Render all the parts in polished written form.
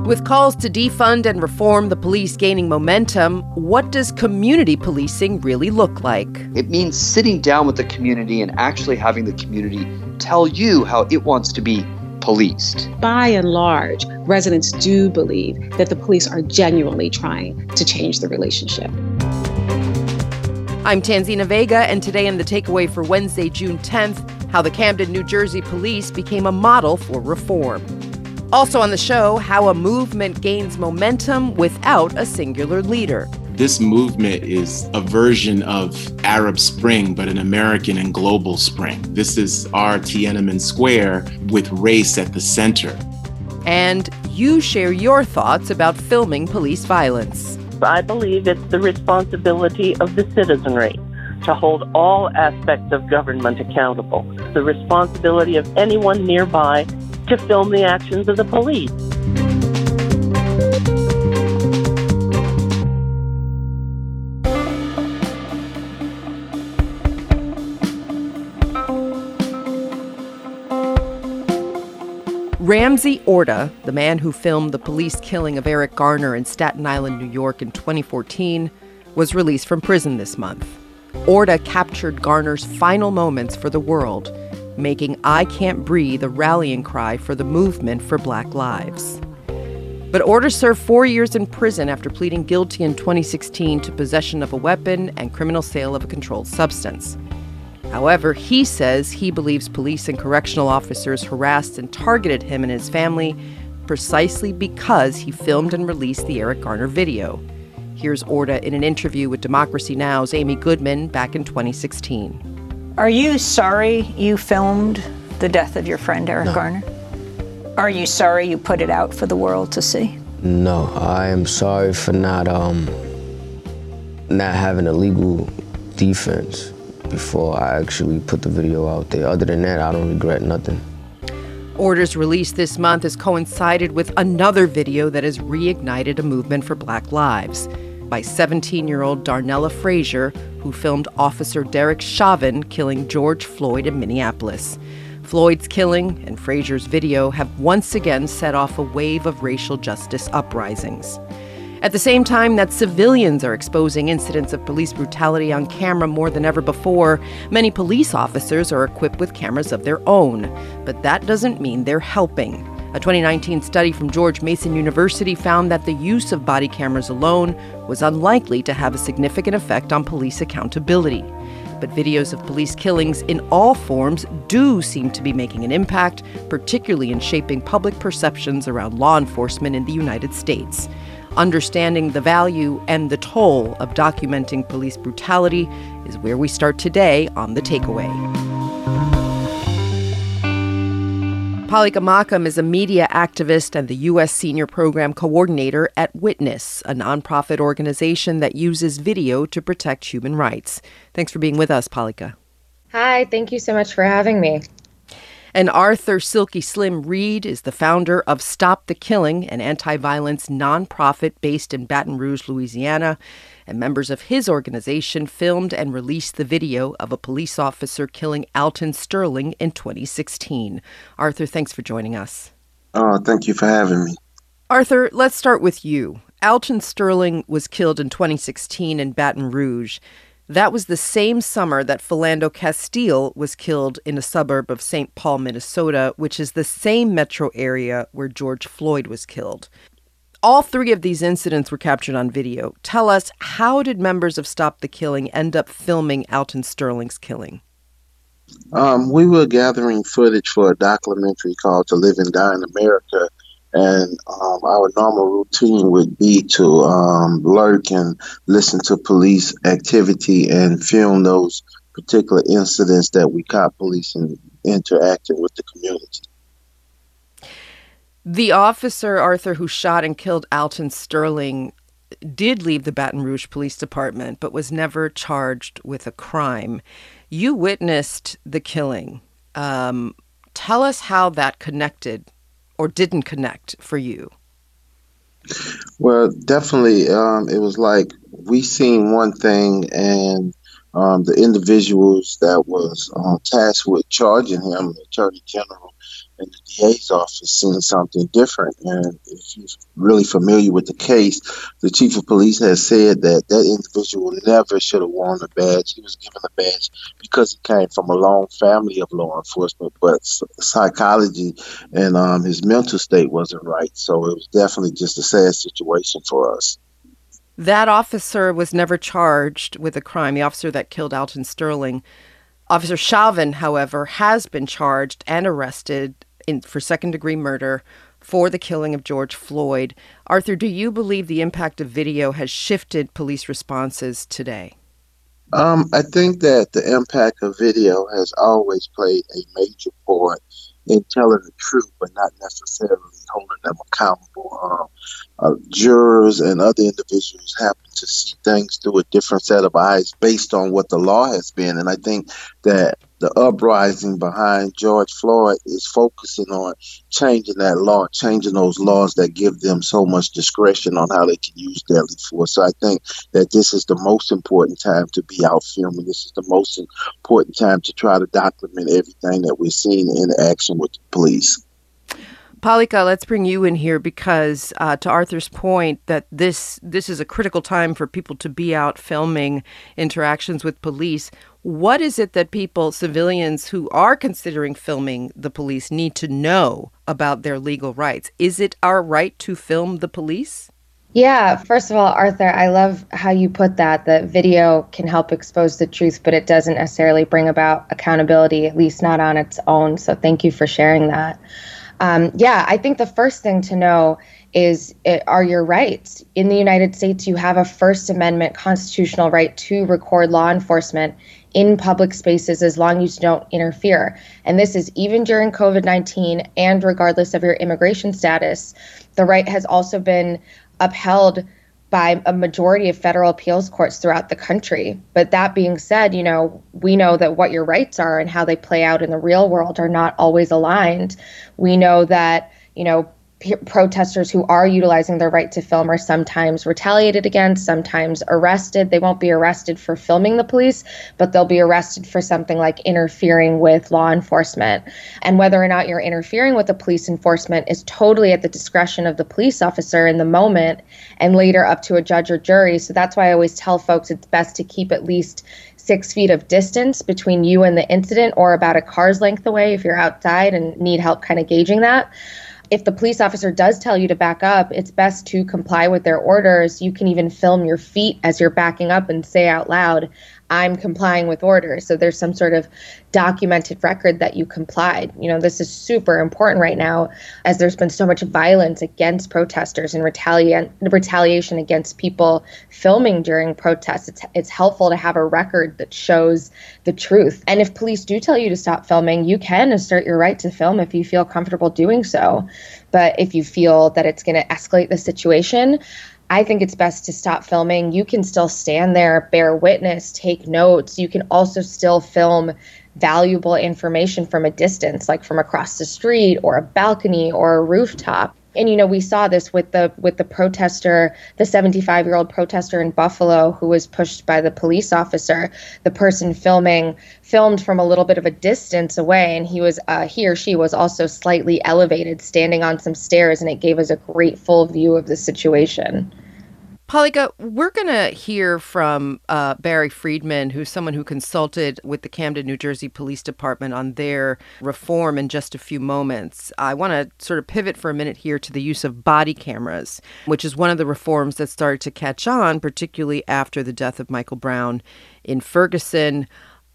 With calls to defund and reform the police gaining momentum, what does community policing really look like? It means sitting down with the community and actually having the community tell you how it wants to be policed. By and large, residents do believe that the police are genuinely trying to change the relationship. I'm Tanzina Vega, and today in The Takeaway for Wednesday, June 10th, how the Camden, New Jersey police became a model for reform. Also on the show, how a movement gains momentum without a singular leader. This movement is a version of Arab Spring, but an American and global spring. This is our Tiananmen Square with race at the center. And you share your thoughts about filming police violence. I believe it's the responsibility of the citizenry to hold all aspects of government accountable. The responsibility of anyone nearby to film the actions of the police. Ramsey Orta, the man who filmed the police killing of Eric Garner in Staten Island, New York in 2014, was released from prison this month. Orta captured Garner's final moments for the world, making "I Can't Breathe" a rallying cry for the movement for Black lives. But Orta served 4 years in prison after pleading guilty in 2016 to possession of a weapon and criminal sale of a controlled substance. However, he says he believes police and correctional officers harassed and targeted him and his family precisely because he filmed and released the Eric Garner video. Here's Orta in an interview with Democracy Now!'s Amy Goodman back in 2016. Are you sorry you filmed the death of your friend Eric Garner? Are you sorry you put it out for the world to see? No, I am sorry for not having a legal defense before I actually put the video out there. Other than that, I don't regret nothing. Orta's release this month has coincided with another video that has reignited a movement for Black lives by 17-year-old Darnella Frazier, who filmed Officer Derek Chauvin killing George Floyd in Minneapolis. Floyd's killing and Frazier's video have once again set off a wave of racial justice uprisings. At the same time that civilians are exposing incidents of police brutality on camera more than ever before, many police officers are equipped with cameras of their own. But that doesn't mean they're helping. A 2019 study from George Mason University found that the use of body cameras alone was unlikely to have a significant effect on police accountability. But videos of police killings in all forms do seem to be making an impact, particularly in shaping public perceptions around law enforcement in the United States. Understanding the value and the toll of documenting police brutality is where we start today on The Takeaway. Palika Makam is a media activist and the U.S. Senior Program Coordinator at Witness, a nonprofit organization that uses video to protect human rights. Thanks for being with us, Palika. Hi, thank you so much for having me. And Arthur Silky Slim Reed is the founder of Stop the Killing, an anti-violence nonprofit based in Baton Rouge, Louisiana. And members of his organization filmed and released the video of a police officer killing Alton Sterling in 2016. Arthur, thanks for joining us. Thank you for having me. Arthur, let's start with you. Alton Sterling was killed in 2016 in Baton Rouge. That was the same summer that Philando Castile was killed in a suburb of St. Paul, Minnesota, which is the same metro area where George Floyd was killed. All three of these incidents were captured on video. Tell us, how did members of Stop the Killing end up filming Alton Sterling's killing? We were gathering footage for a documentary called To Live and Die in America. And our normal routine would be to lurk and listen to police activity and film those particular incidents that we caught police interacting with the community. The officer, Arthur, who shot and killed Alton Sterling did leave the Baton Rouge Police Department, but was never charged with a crime. You witnessed the killing. Tell us how that connected or didn't connect for you. Well, definitely, it was like we seen one thing, and the individuals that was tasked with charging him, the Attorney General, and the DA's office seen something different. And if you're really familiar with the case, the chief of police has said that that individual never should have worn a badge. He was given a badge because he came from a long family of law enforcement, but psychology and his mental state wasn't right. So it was definitely just a sad situation for us. That officer was never charged with a crime, the officer that killed Alton Sterling. Officer Chauvin, however, has been charged and arrested for second-degree murder for the killing of George Floyd. Arthur, do you believe the impact of video has shifted police responses today? I think that the impact of video has always played a major part in telling the truth, but not necessarily holding them accountable. Jurors and other individuals happen to see things through a different set of eyes based on what the law has been. And I think that the uprising behind George Floyd is focusing on changing that law, changing those laws that give them so much discretion on how they can use deadly force. So I think that this is the most important time to be out filming. This is the most important time to try to document everything that we're seeing in action with the police. Palika, let's bring you in here because to Arthur's point that this is a critical time for people to be out filming interactions with police. What is it that people, civilians who are considering filming the police, need to know about their legal rights? Is it our right to film the police? Yeah, first of all, Arthur, I love how you put that video can help expose the truth, but it doesn't necessarily bring about accountability, at least not on its own. So thank you for sharing that. I think the first thing to know are your rights. In the United States, you have a First Amendment constitutional right to record law enforcement in public spaces as long as you don't interfere. And this is even during COVID-19 and regardless of your immigration status. The right has also been upheld by a majority of federal appeals courts throughout the country. But that being said, we know that what your rights are and how they play out in the real world are not always aligned. We know that, protesters who are utilizing their right to film are sometimes retaliated against, sometimes arrested. They won't be arrested for filming the police, but they'll be arrested for something like interfering with law enforcement. And whether or not you're interfering with the police enforcement is totally at the discretion of the police officer in the moment and later up to a judge or jury. So that's why I always tell folks it's best to keep at least 6 feet of distance between you and the incident, or about a car's length away if you're outside and need help kind of gauging that. If the police officer does tell you to back up, it's best to comply with their orders. You can even film your feet as you're backing up and say out loud, I'm complying with orders. So there's some sort of documented record that you complied. This is super important right now as there's been so much violence against protesters and retaliation against people filming during protests. It's helpful to have a record that shows the truth. And if police do tell you to stop filming, you can assert your right to film if you feel comfortable doing so. But if you feel that it's going to escalate the situation, I think it's best to stop filming. You can still stand there, bear witness, take notes. You can also still film valuable information from a distance, like from across the street or a balcony or a rooftop. And, we saw this with the protester, the 75-year-old protester in Buffalo who was pushed by the police officer. The person filmed from a little bit of a distance away, and he or she was also slightly elevated, standing on some stairs, and it gave us a great full view of the situation. Palika, we're going to hear from Barry Friedman, who's someone who consulted with the Camden, New Jersey Police Department on their reform in just a few moments. I want to sort of pivot for a minute here to the use of body cameras, which is one of the reforms that started to catch on, particularly after the death of Michael Brown in Ferguson.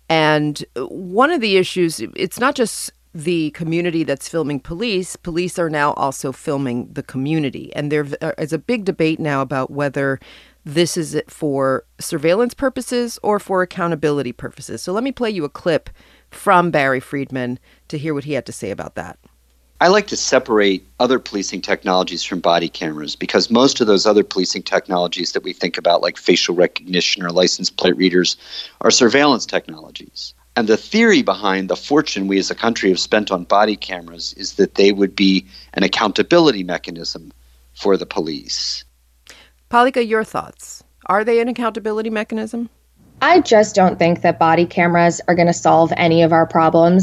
And one of the issues, it's not just the community that's filming police. Police are now also filming the community. And there is a big debate now about whether this is for surveillance purposes or for accountability purposes. So let me play you a clip from Barry Friedman to hear what he had to say about that. I like to separate other policing technologies from body cameras because most of those other policing technologies that we think about, like facial recognition or license plate readers, are surveillance technologies. And the theory behind the fortune we as a country have spent on body cameras is that they would be an accountability mechanism for the police. Palika, your thoughts. Are they an accountability mechanism? I just don't think that body cameras are going to solve any of our problems.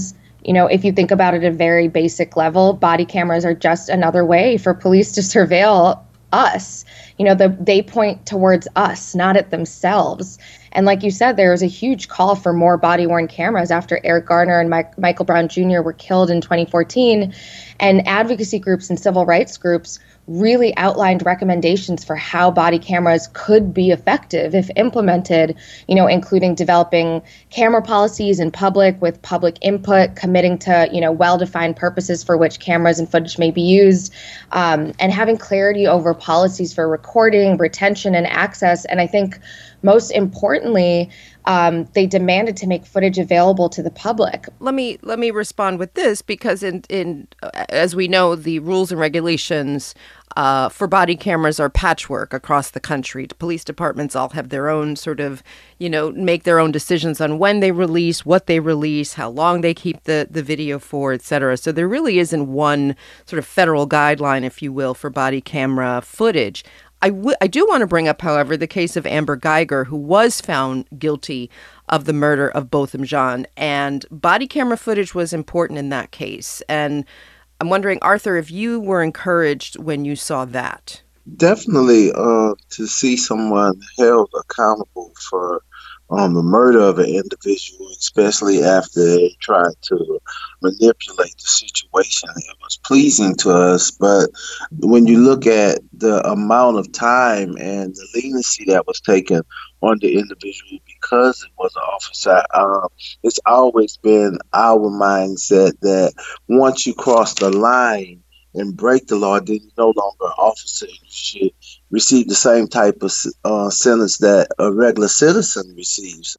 If you think about it at a very basic level, body cameras are just another way for police to surveil us. They point towards us, not at themselves. And like you said, there was a huge call for more body-worn cameras after Eric Garner and Michael Brown Jr. were killed in 2014. And advocacy groups and civil rights groups really outlined recommendations for how body cameras could be effective if implemented, including developing camera policies in public with public input, committing to, well-defined purposes for which cameras and footage may be used, and having clarity over policies for recording, retention, and access. And I think most importantly, they demanded to make footage available to the public. Let me respond with this, because in as we know, the rules and regulations for body cameras are patchwork across the country. Police departments all have their own sort of, make their own decisions on when they release, what they release, how long they keep the video for, et cetera. So there really isn't one sort of federal guideline, if you will, for body camera footage. I do want to bring up, however, the case of Amber Geiger, who was found guilty of the murder of Botham Jean, and body camera footage was important in that case. And I'm wondering, Arthur, if you were encouraged when you saw that. Definitely to see someone held accountable for the murder of an individual, especially after they tried to manipulate the situation. It was pleasing to us, but when you look at the amount of time and the leniency that was taken on the individual because it was an officer, it's always been our mindset that once you cross the line and break the law, then you're no longer an officer. You should receive the same type of sentence that a regular citizen receives.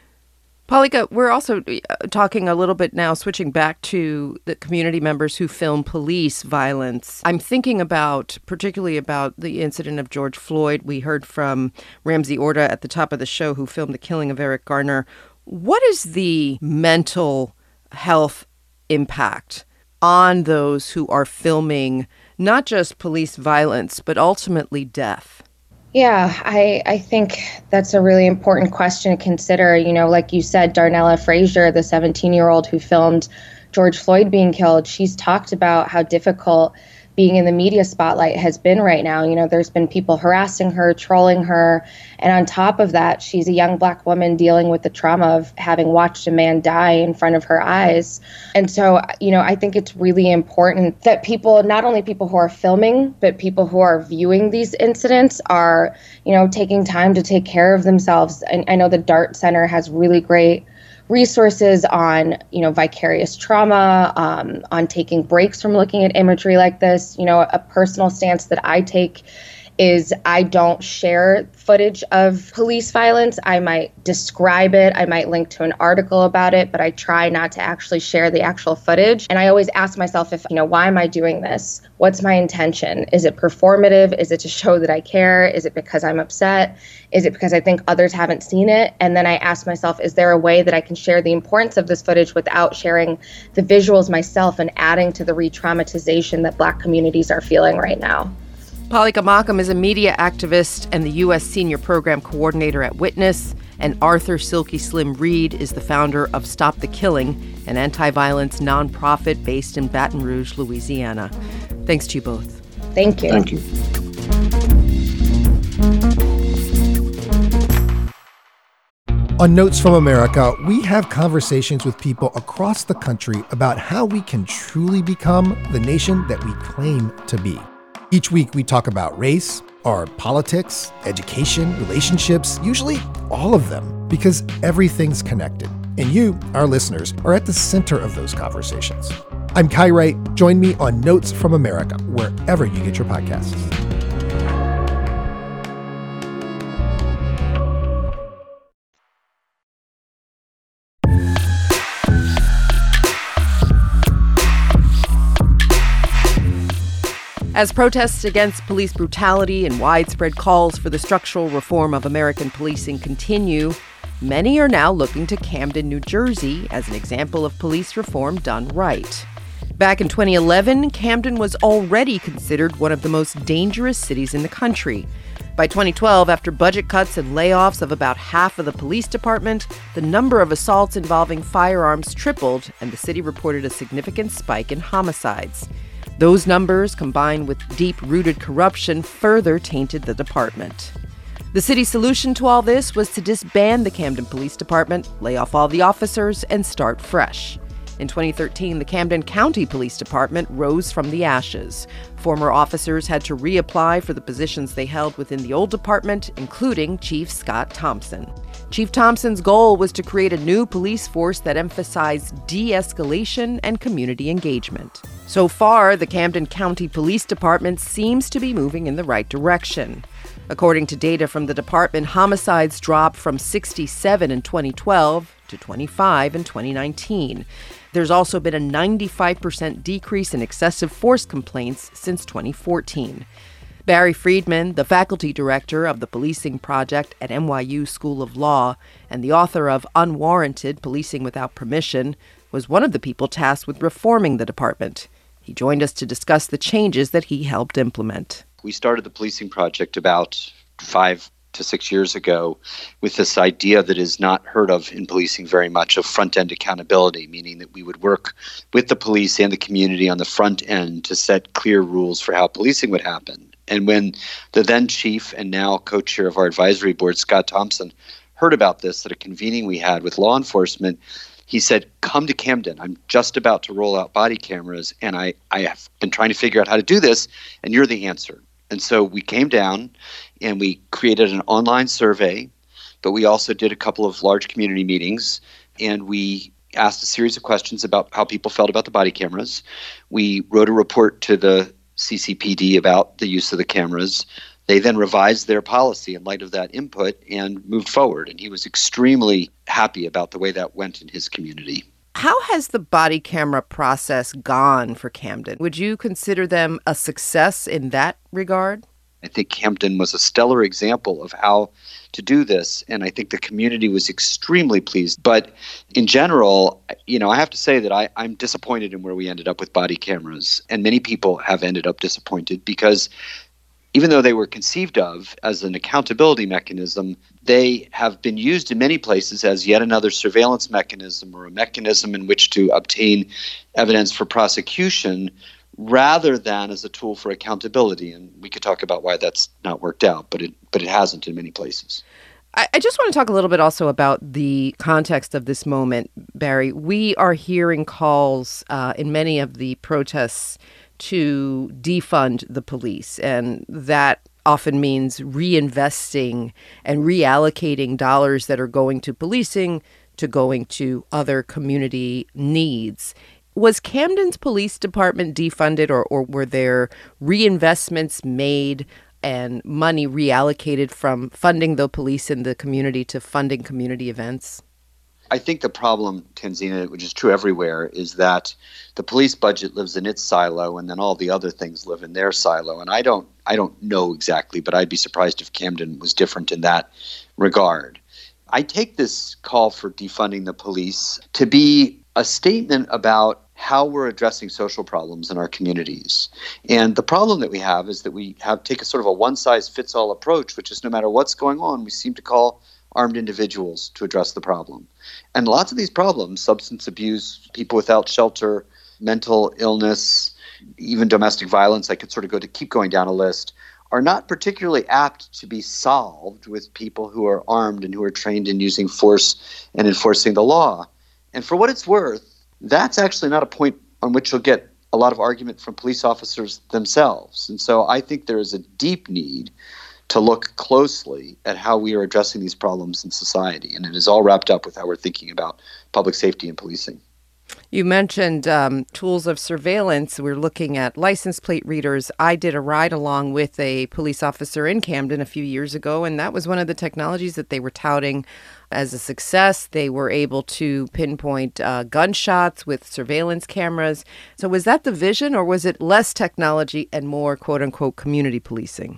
Paulika, we're also talking a little bit now, switching back to the community members who film police violence. I'm thinking particularly about the incident of George Floyd. We heard from Ramsey Orta at the top of the show, who filmed the killing of Eric Garner. What is the mental health impact on those who are filming not just police violence, but ultimately death? Yeah, I think that's a really important question to consider. Like you said, Darnella Frazier, the 17-year-old who filmed George Floyd being killed, she's talked about how difficult being in the media spotlight has been right now. There's been people harassing her, trolling her. And on top of that, she's a young Black woman dealing with the trauma of having watched a man die in front of her eyes. And so, I think it's really important that people, not only people who are filming, but people who are viewing these incidents are, taking time to take care of themselves. And I know the DART Center has really great resources on, vicarious trauma, on taking breaks from looking at imagery like this. A personal stance that I take is I don't share footage of police violence. I might describe it. I might link to an article about it, but I try not to actually share the actual footage. And I always ask myself why am I doing this? What's my intention? Is it performative? Is it to show that I care? Is it because I'm upset? Is it because I think others haven't seen it? And then I ask myself, is there a way that I can share the importance of this footage without sharing the visuals myself and adding to the re-traumatization that Black communities are feeling right now? Paulika Makam is a media activist and the U.S. Senior Program Coordinator at Witness, and Arthur Silky Slim Reed is the founder of Stop the Killing, an anti-violence nonprofit based in Baton Rouge, Louisiana. Thanks to you both. Thank you. Thank you. On Notes from America, we have conversations with people across the country about how we can truly become the nation that we claim to be. Each week, we talk about race, our politics, education, relationships, usually all of them, because everything's connected. And you, our listeners, are at the center of those conversations. I'm Kai Wright. Join me on Notes from America, wherever you get your podcasts. As protests against police brutality and widespread calls for the structural reform of American policing continue, many are now looking to Camden, New Jersey as an example of police reform done right. Back in 2011, Camden was already considered one of the most dangerous cities in the country. By 2012, after budget cuts and layoffs of about half of the police department, the number of assaults involving firearms tripled, and the city reported a significant spike in homicides. Those numbers, combined with deep-rooted corruption, further tainted the department. The city's solution to all this was to disband the Camden Police Department, lay off all the officers, and start fresh. In 2013, the Camden County Police Department rose from the ashes. Former officers had to reapply for the positions they held within the old department, including Chief Scott Thompson. Chief Thompson's goal was to create a new police force that emphasized de-escalation and community engagement. So far, the Camden County Police Department seems to be moving in the right direction. According to data from the department, homicides dropped from 67 in 2012 to 25 in 2019. There's also been a 95% decrease in excessive force complaints since 2014. Barry Friedman, the faculty director of the Policing Project at NYU School of Law and the author of Unwarranted Policing Without Permission, was one of the people tasked with reforming the department. He joined us to discuss the changes that he helped implement. We started the Policing Project about 5 to 6 years ago with this idea that is not heard of in policing very much of front-end accountability, meaning that we would work with the police and the community on the front end to set clear rules for how policing would happen. And when the then chief and now co-chair of our advisory board, Scott Thompson, heard about this at a convening we had with law enforcement, he said, "Come to Camden. I'm just about to roll out body cameras, and I have been trying to figure out how to do this, and you're the answer." And so we came down and we created an online survey, but we also did a couple of large community meetings, and we asked a series of questions about how people felt about the body cameras. We wrote a report to the CCPD about the use of the cameras. They then revised their policy in light of that input and moved forward. And he was extremely happy about the way that went in his community. How has the body camera process gone for Camden? Would you consider them a success in that regard? I think Camden was a stellar example of how to do this, and I think the community was extremely pleased. But in general, I have to say that I'm disappointed in where we ended up with body cameras, and many people have ended up disappointed because even though they were conceived of as an accountability mechanism, they have been used in many places as yet another surveillance mechanism or a mechanism in which to obtain evidence for prosecution rather than as a tool for accountability. And we could talk about why that's not worked out, but it hasn't in many places. I just want to talk a little bit also about the context of this moment, Barry. We are hearing calls in many of the protests to defund the police, and that often means reinvesting and reallocating dollars that are going to policing to going to other community needs. Was Camden's police department defunded, or were there reinvestments made and money reallocated from funding the police in the community to funding community events? I think the problem, Tanzina, which is true everywhere, is that the police budget lives in its silo and then all the other things live in their silo. And I don't know exactly, but I'd be surprised if Camden was different in that regard. I take this call for defunding the police to be a statement about how we're addressing social problems in our communities. And the problem that we have is that we take a sort of a one-size-fits-all approach, which is no matter what's going on, we seem to call armed individuals to address the problem. And lots of these problems, substance abuse, people without shelter, mental illness, even domestic violence, I could sort of keep going down a list, are not particularly apt to be solved with people who are armed and who are trained in using force and enforcing the law. And for what it's worth, that's actually not a point on which you'll get a lot of argument from police officers themselves. And so I think there is a deep need to look closely at how we are addressing these problems in society. And it is all wrapped up with how we're thinking about public safety and policing. You mentioned tools of surveillance. We're looking at license plate readers. I did a ride along with a police officer in Camden a few years ago, and that was one of the technologies that they were touting as a success. They were able to pinpoint gunshots with surveillance cameras. So was that the vision, or was it less technology and more, quote unquote, community policing?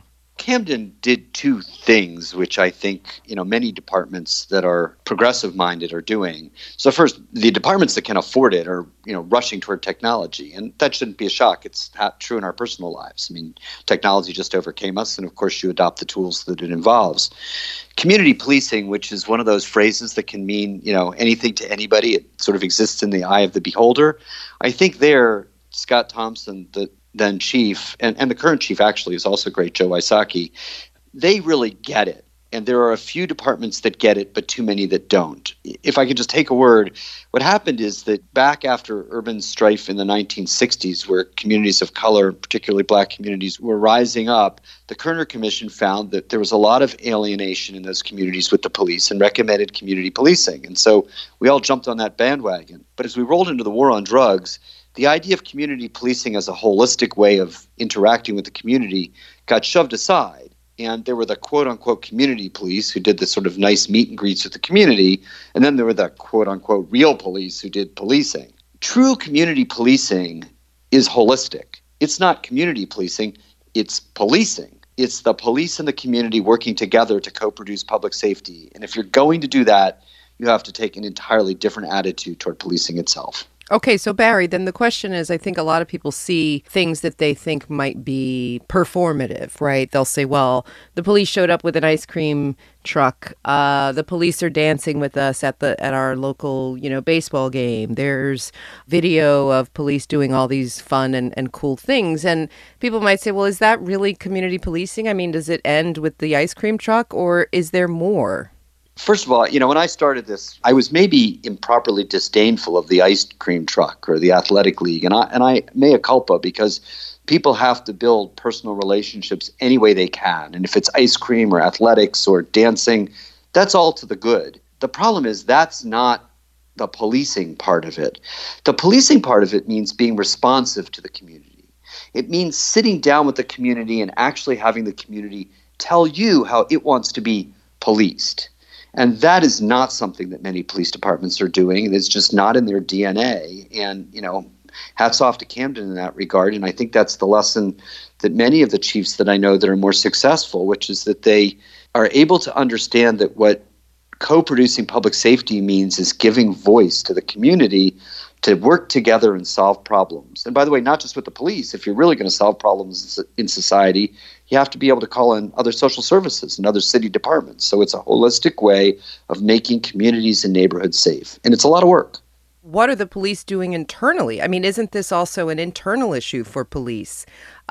Camden did two things, which I think, many departments that are progressive minded are doing. So first, the departments that can afford it are, rushing toward technology. And that shouldn't be a shock. It's true in our personal lives. I mean, technology just overcame us. And of course, you adopt the tools that it involves. Community policing, which is one of those phrases that can mean, anything to anybody. It sort of exists in the eye of the beholder. I think there, Scott Thompson, the then chief, and the current chief actually is also great, Joe Wysocki, they really get it. And there are a few departments that get it, but too many that don't. If I could just take a word, what happened is that back after urban strife in the 1960s, where communities of color, particularly black communities, were rising up, the Kerner Commission found that there was a lot of alienation in those communities with the police and recommended community policing. And so we all jumped on that bandwagon. But as we rolled into the war on drugs, the idea of community policing as a holistic way of interacting with the community got shoved aside. And there were the quote-unquote community police who did the sort of nice meet and greets with the community. And then there were the quote-unquote real police who did policing. True community policing is holistic. It's not community policing, it's policing. It's the police and the community working together to co-produce public safety. And if you're going to do that, you have to take an entirely different attitude toward policing itself. Okay, so Barry, then the question is, I think a lot of people see things that they think might be performative, right? They'll say, well, the police showed up with an ice cream truck. The police are dancing with us at our local, baseball game. There's video of police doing all these fun and cool things. And people might say, well, is that really community policing? I mean, does it end with the ice cream truck, or is there more? First of all, when I started this, I was maybe improperly disdainful of the ice cream truck or the athletic league. And I mea culpa, because people have to build personal relationships any way they can. And if it's ice cream or athletics or dancing, that's all to the good. The problem is that's not the policing part of it. The policing part of it means being responsive to the community. It means sitting down with the community and actually having the community tell you how it wants to be policed. And that is not something that many police departments are doing. It's just not in their DNA. And, hats off to Camden in that regard. And I think that's the lesson that many of the chiefs that I know that are more successful, which is that they are able to understand that what co-producing public safety means is giving voice to the community to work together and solve problems. And by the way, not just with the police. If you're really going to solve problems in society, you have to be able to call in other social services and other city departments. So it's a holistic way of making communities and neighborhoods safe. And it's a lot of work. What are the police doing internally? I mean, isn't this also an internal issue for police,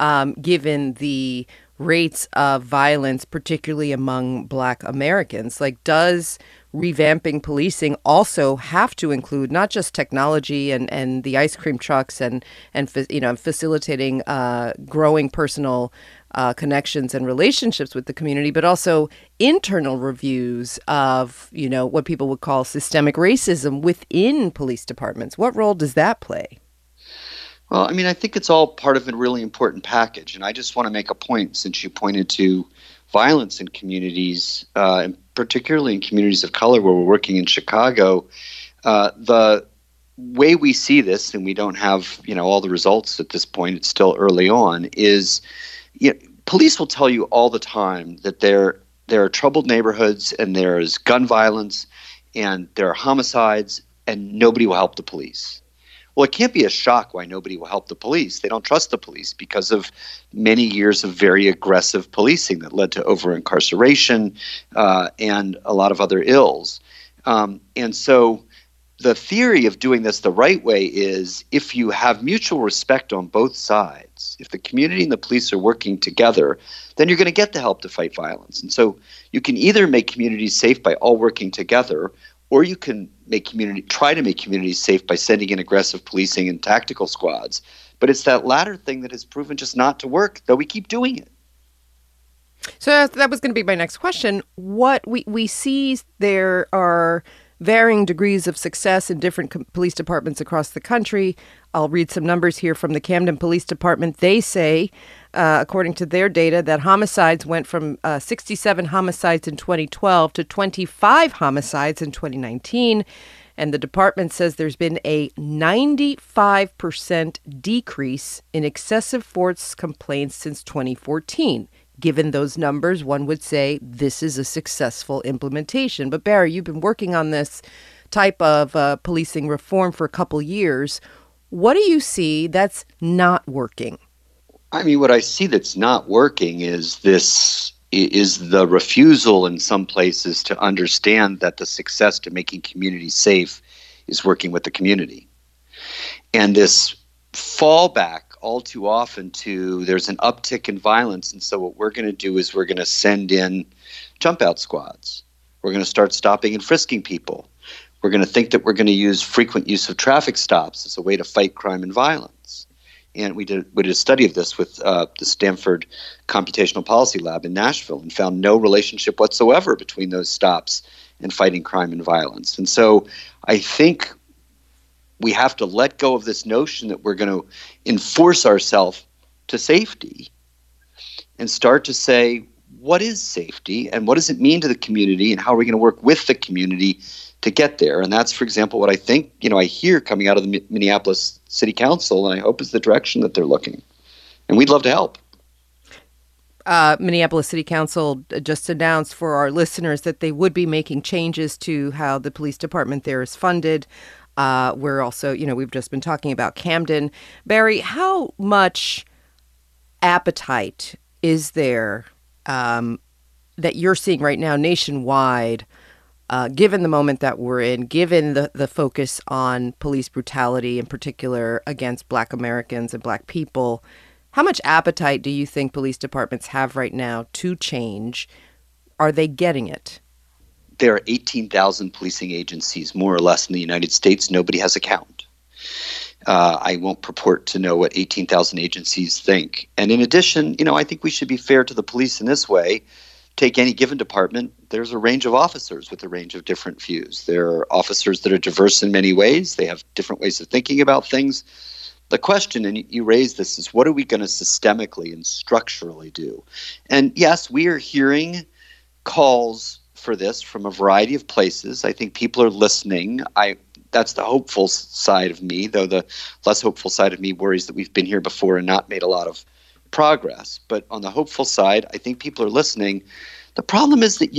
given the rates of violence, particularly among Black Americans? Like, does revamping policing also have to include not just technology and the ice cream trucks and facilitating growing personal connections and relationships with the community, but also internal reviews of, what people would call systemic racism within police departments? What role does that play? Well, I think it's all part of a really important package. And I just want to make a point, since you pointed to violence in communities, and particularly in communities of color where we're working in Chicago. The way we see this, and we don't have, all the results at this point, it's still early on, is police will tell you all the time that there are troubled neighborhoods and there's gun violence and there are homicides and nobody will help the police. Well, it can't be a shock why nobody will help the police. They don't trust the police because of many years of very aggressive policing that led to over-incarceration and a lot of other ills. And so the theory of doing this the right way is if you have mutual respect on both sides, if the community and the police are working together, then you're going to get the help to fight violence. And so you can either make communities safe by all working together, or you can try to make communities safe by sending in aggressive policing and tactical squads. But it's that latter thing that has proven just not to work, though we keep doing it. So that was going to be my next question. What we see, there are varying degrees of success in different police departments across the country. I'll read some numbers here from the Camden Police Department. They say, according to their data, that homicides went from 67 homicides in 2012 to 25 homicides in 2019. And the department says there's been a 95% decrease in excessive force complaints since 2014. given those numbers, one would say this is a successful implementation. But Barry, you've been working on this type of policing reform for a couple years. What do you see that's not working? I mean, what I see that's not working is the refusal in some places to understand that the success to making communities safe is working with the community. And this fallback all too often to there's an uptick in violence, and so what we're going to do is we're going to send in jump out squads. We're going to start stopping and frisking people. We're going to think that we're going to use frequent use of traffic stops as a way to fight crime and violence. And we did a study of this with the Stanford Computational Policy Lab in Nashville and found no relationship whatsoever between those stops and fighting crime and violence. And so I think we have to let go of this notion that we're going to enforce ourselves to safety and start to say, what is safety and what does it mean to the community and how are we going to work with the community to get there? And that's, for example, what I think, I hear coming out of the Minneapolis City Council, and I hope is the direction that they're looking. And we'd love to help. Minneapolis City Council just announced for our listeners that they would be making changes to how the police department there is funded. We're also, we've just been talking about Camden. Barry, how much appetite is there that you're seeing right now nationwide, given the moment that we're in, given the focus on police brutality, in particular against Black Americans and Black people? How much appetite do you think police departments have right now to change? Are they getting it? There are 18,000 policing agencies, more or less, in the United States. Nobody has a count. I won't purport to know what 18,000 agencies think. And in addition, I think we should be fair to the police in this way. Take any given department, there's a range of officers with a range of different views. There are officers that are diverse in many ways. They have different ways of thinking about things. The question, and you raised this, is what are we going to systemically and structurally do? And yes, we are hearing calls for this from a variety of places. I think people are listening. That's the hopeful side of me, though the less hopeful side of me worries that we've been here before and not made a lot of progress. But on the hopeful side, I think people are listening. The problem is that,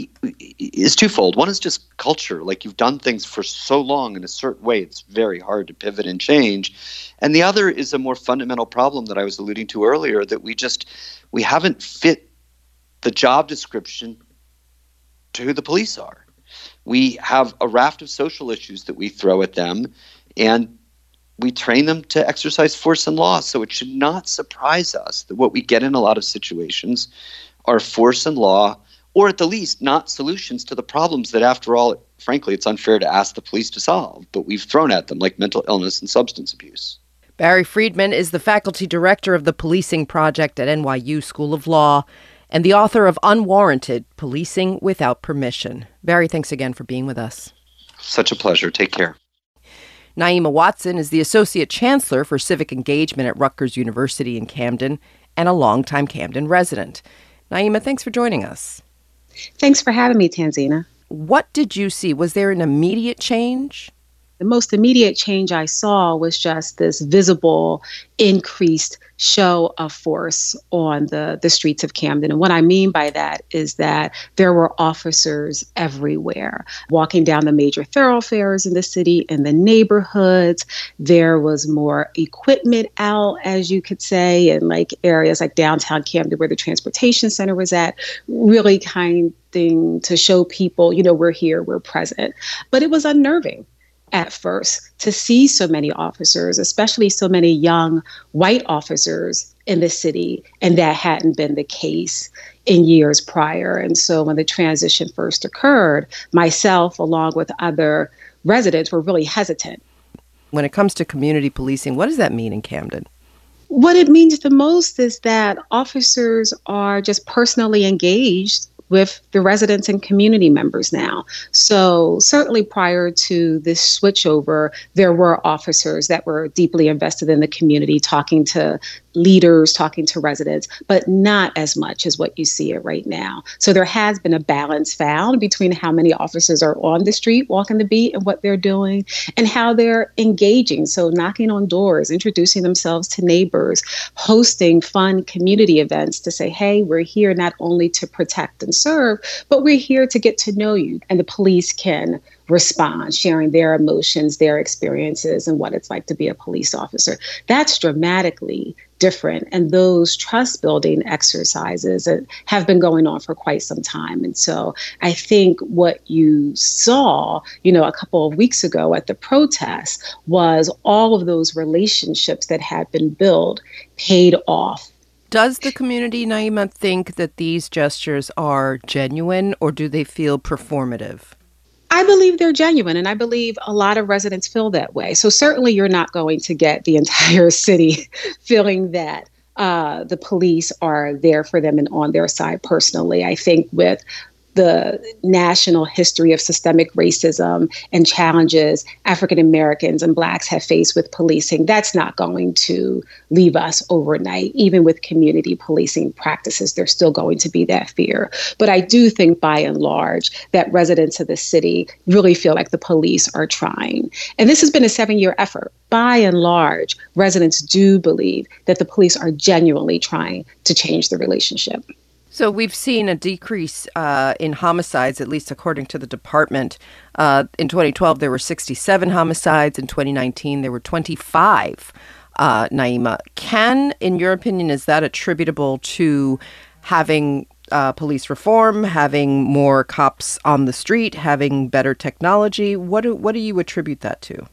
is twofold. One is just culture. Like, you've done things for so long in a certain way, it's very hard to pivot and change. And the other is a more fundamental problem that I was alluding to earlier, that we haven't fit the job description to who the police are. We have a raft of social issues that we throw at them, and we train them to exercise force and law. So it should not surprise us that what we get in a lot of situations are force and law, or at the least not solutions to the problems that, after all, frankly, it's unfair to ask the police to solve, but we've thrown at them, like mental illness and substance abuse. Barry Friedman is the faculty director of the Policing Project at NYU School of Law and the author of Unwarranted: Policing Without Permission. Barry, thanks again for being with us. Such a pleasure. Take care. Naima Watson is the Associate Chancellor for Civic Engagement at Rutgers University in Camden and a longtime Camden resident. Naima, thanks for joining us. Thanks for having me, Tanzina. What did you see? Was there an immediate change? The most immediate change I saw was just this visible increased show of force on the streets of Camden. And what I mean by that is that there were officers everywhere, walking down the major thoroughfares in the city, in the neighborhoods. There was more equipment out, as you could say, in like areas like downtown Camden where the transportation center was at, really kind thing to show people, we're here, we're present. But it was unnerving at first to see so many officers, especially so many young white officers in the city, and that hadn't been the case in years prior. And so when the transition first occurred, myself, along with other residents, were really hesitant. When it comes to community policing, what does that mean in Camden? What it means the most is that officers are just personally engaged with the residents and community members now. So certainly prior to this switchover, there were officers that were deeply invested in the community, talking to leaders, talking to residents, but not as much as what you see it right now. So there has been a balance found between how many officers are on the street walking the beat and what they're doing and how they're engaging. So knocking on doors, introducing themselves to neighbors, hosting fun community events to say, hey, we're here not only to protect and serve, but we're here to get to know you. And the police can respond, sharing their emotions, their experiences, and what it's like to be a police officer. That's dramatically different. And those trust building exercises have been going on for quite some time. And so I think what you saw, a couple of weeks ago at the protest was all of those relationships that had been built paid off. Does the community, Naima, think that these gestures are genuine, or do they feel performative? I believe they're genuine, and I believe a lot of residents feel that way. So certainly you're not going to get the entire city feeling that the police are there for them and on their side personally. I think with the national history of systemic racism and challenges African Americans and Blacks have faced with policing, that's not going to leave us overnight. Even with community policing practices, there's still going to be that fear. But I do think by and large that residents of the city really feel like the police are trying. And this has been a 7-year effort. By and large, residents do believe that the police are genuinely trying to change the relationship. So we've seen a decrease in homicides, at least according to the department. In 2012, there were 67 homicides. In 2019, there were 25. Naima, in your opinion, is that attributable to having police reform, having more cops on the street, having better technology? What do you attribute that to?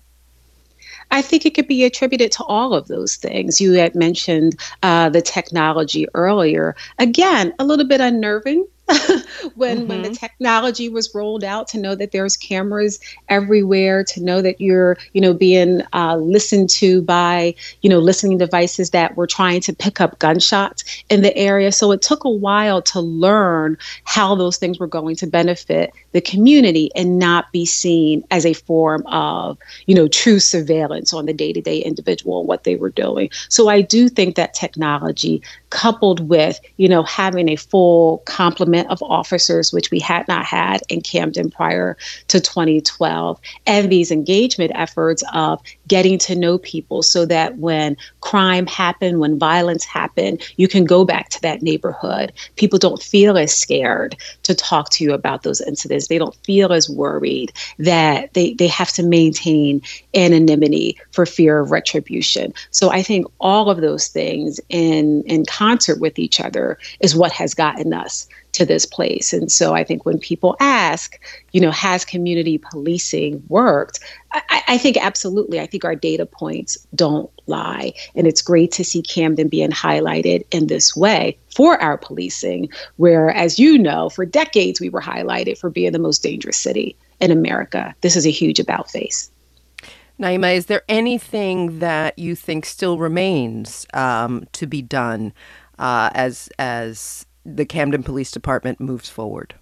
I think it could be attributed to all of those things. You had mentioned the technology earlier. Again, a little bit unnerving when the technology was rolled out, to know that there's cameras everywhere, to know that you're, being listened to by, listening devices that were trying to pick up gunshots in the area. So it took a while to learn how those things were going to benefit the community and not be seen as a form of, true surveillance on the day-to-day individual and what they were doing. So I do think that technology, coupled with, having a full complement of officers, which we had not had in Camden prior to 2012, and these engagement efforts of getting to know people so that when crime happened, when violence happened, you can go back to that neighborhood. People don't feel as scared to talk to you about those incidents. They don't feel as worried that they have to maintain anonymity for fear of retribution. So I think all of those things in concert with each other is what has gotten us to this place. And so I think when people ask, has community policing worked? I think absolutely. I think our data points don't lie. And it's great to see Camden being highlighted in this way for our policing, where, as you know, for decades we were highlighted for being the most dangerous city in America. This is a huge about face. Naima, is there anything that you think still remains to be done as the Camden Police Department moves forward?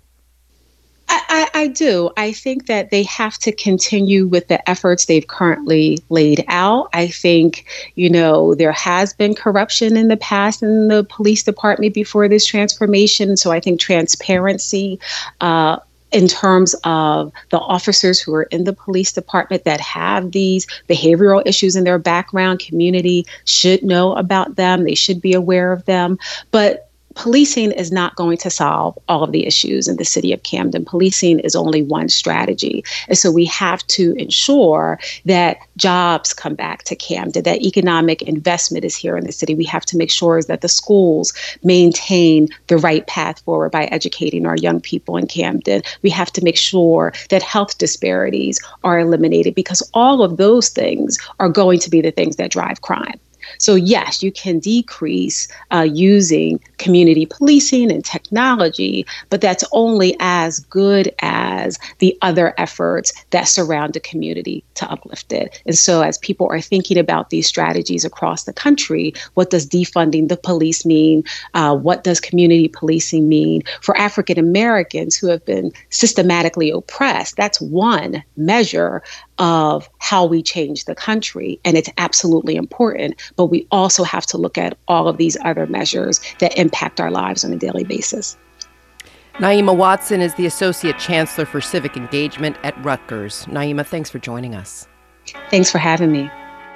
I do. I think that they have to continue with the efforts they've currently laid out. I think, there has been corruption in the past in the police department before this transformation. So I think transparency in terms of the officers who are in the police department that have these behavioral issues in their background, community should know about them. They should be aware of them. But policing is not going to solve all of the issues in the city of Camden. Policing is only one strategy. And so we have to ensure that jobs come back to Camden, that economic investment is here in the city. We have to make sure that the schools maintain the right path forward by educating our young people in Camden. We have to make sure that health disparities are eliminated, because all of those things are going to be the things that drive crime. So yes, you can decrease using community policing and technology, but that's only as good as the other efforts that surround a community to uplift it. And so as people are thinking about these strategies across the country, what does defunding the police mean? What does community policing mean for African Americans who have been systematically oppressed? That's one measure of how we change the country, and it's absolutely important. But we also have to look at all of these other measures that impact our lives on a daily basis. Naima Watson is the Associate Chancellor for Civic Engagement at Rutgers. Naima, thanks for joining us. Thanks for having me.